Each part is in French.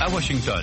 à Washington.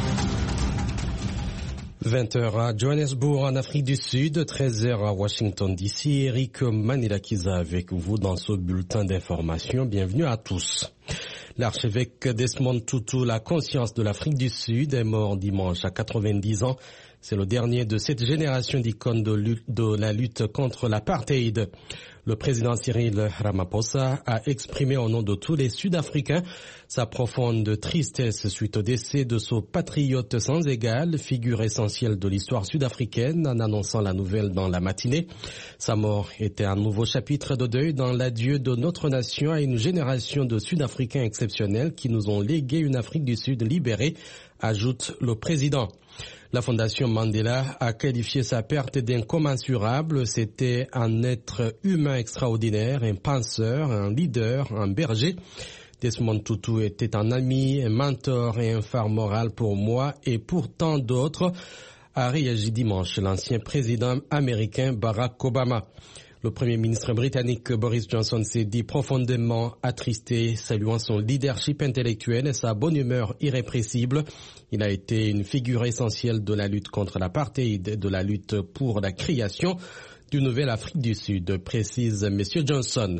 20h à Johannesburg en Afrique du Sud, 13h à Washington DC. Eric Manilakiza avec vous dans ce bulletin d'information. Bienvenue à tous. L'archevêque Desmond Tutu, la conscience de l'Afrique du Sud, est mort dimanche à 90 ans. C'est le dernier de cette génération d'icônes de la lutte contre l'apartheid. Le président Cyril Ramaphosa a exprimé au nom de tous les Sud-Africains sa profonde tristesse suite au décès de ce patriote sans égal, figure essentielle de l'histoire sud-africaine, en annonçant la nouvelle dans la matinée. Sa mort était un nouveau chapitre de deuil dans l'adieu de notre nation à une génération de Sud-Africains exceptionnels qui nous ont légué une Afrique du Sud libérée, ajoute le président. La Fondation Mandela a qualifié sa perte d'incommensurable. C'était un être humain extraordinaire, un penseur, un leader, un berger. Desmond Tutu était un ami, un mentor et un phare moral pour moi et pour tant d'autres, a réagi dimanche l'ancien président américain Barack Obama. Le Premier ministre britannique Boris Johnson s'est dit profondément attristé, saluant son leadership intellectuel et sa bonne humeur irrépressible. Il a été une figure essentielle de la lutte contre l'apartheid et de la lutte pour la création d'une nouvelle Afrique du Sud, précise M. Johnson.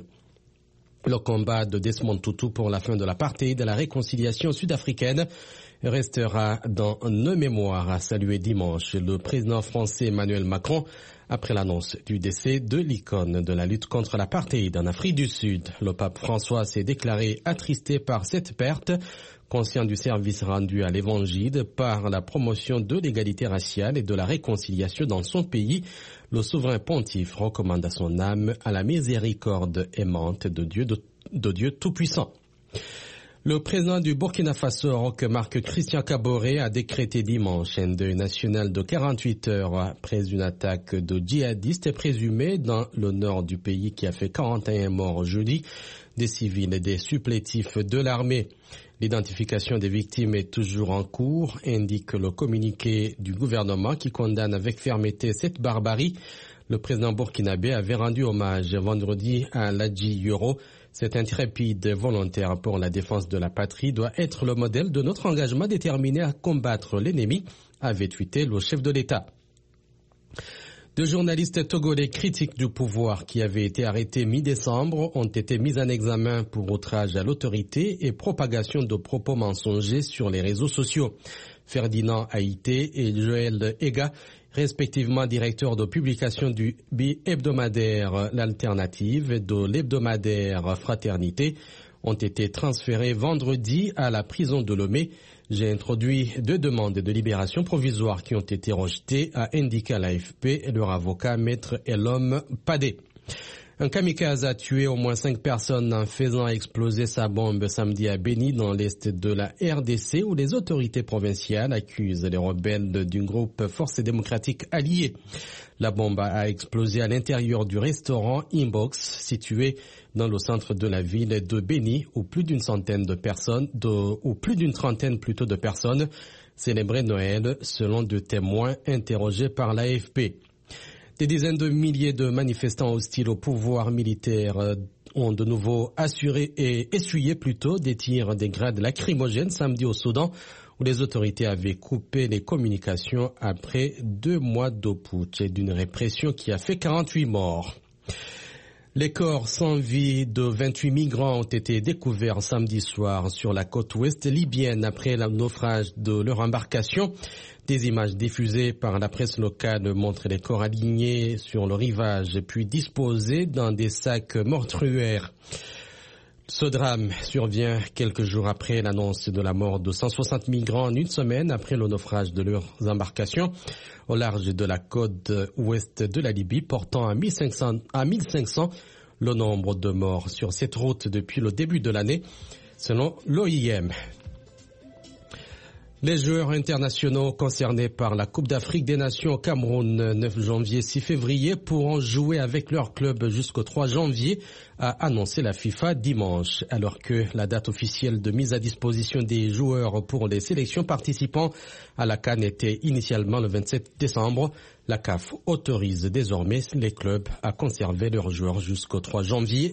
Le combat de Desmond Tutu pour la fin de l'apartheid et la réconciliation sud-africaine restera dans nos mémoires, a salué dimanche le président français Emmanuel Macron après l'annonce du décès de l'icône de la lutte contre l'apartheid en Afrique du Sud. Le pape François s'est déclaré attristé par cette perte, conscient du service rendu à l'Évangile par la promotion de l'égalité raciale et de la réconciliation dans son pays. Le souverain pontife recommande à son âme à la miséricorde aimante de Dieu Tout-Puissant. Le président du Burkina Faso, Roch-Marc Christian Kaboré, a décrété dimanche un deuil national de 48 heures après une attaque de djihadistes présumés dans le nord du pays qui a fait 41 morts jeudi, des civils et des supplétifs de l'armée. L'identification des victimes est toujours en cours, indique le communiqué du gouvernement qui condamne avec fermeté cette barbarie. Le président burkinabé avait rendu hommage vendredi à Ladji Yoro. Cet intrépide volontaire pour la défense de la patrie doit être le modèle de notre engagement déterminé à combattre l'ennemi, avait tweeté le chef de l'État. Deux journalistes togolais critiques du pouvoir qui avaient été arrêtés mi-décembre ont été mis en examen pour outrage à l'autorité et propagation de propos mensongers sur les réseaux sociaux. Ferdinand Haïté et Joël Ega, respectivement directeurs de publication du bi-hebdomadaire L'Alternative et de l'hebdomadaire Fraternité, ont été transférés vendredi à la prison de Lomé. J'ai introduit deux demandes de libération provisoire qui ont été rejetées, a indiqué à l'AFP leur avocat Maître Elom Padé. Un kamikaze a tué au moins 5 personnes en faisant exploser sa bombe samedi à Beni dans l'est de la RDC où les autorités provinciales accusent les rebelles du groupe Forces démocratiques alliées. La bombe a explosé à l'intérieur du restaurant Inbox situé dans le centre de la ville de Beni où plus d'une trentaine de personnes célébraient Noël selon deux témoins interrogés par l'AFP. Des dizaines de milliers de manifestants hostiles au pouvoir militaire ont de nouveau essuyé des tirs des grades lacrymogènes samedi au Soudan, où les autorités avaient coupé les communications après 2 mois de putsch et d'une répression qui a fait 48 morts. Les corps sans vie de 28 migrants ont été découverts samedi soir sur la côte ouest libyenne après le naufrage de leur embarcation. Des images diffusées par la presse locale montrent les corps alignés sur le rivage puis disposés dans des sacs mortuaires. Ce drame survient quelques jours après l'annonce de la mort de 160 migrants en une semaine après le naufrage de leurs embarcations au large de la côte ouest de la Libye, portant à 1500 le nombre de morts sur cette route depuis le début de l'année, selon l'OIM. Les joueurs internationaux concernés par la Coupe d'Afrique des Nations au Cameroun 9 janvier 6 février pourront jouer avec leur club jusqu'au 3 janvier, a annoncé la FIFA dimanche, alors que la date officielle de mise à disposition des joueurs pour les sélections participant à la CAN était initialement le 27 décembre. La CAF autorise désormais les clubs à conserver leurs joueurs jusqu'au 3 janvier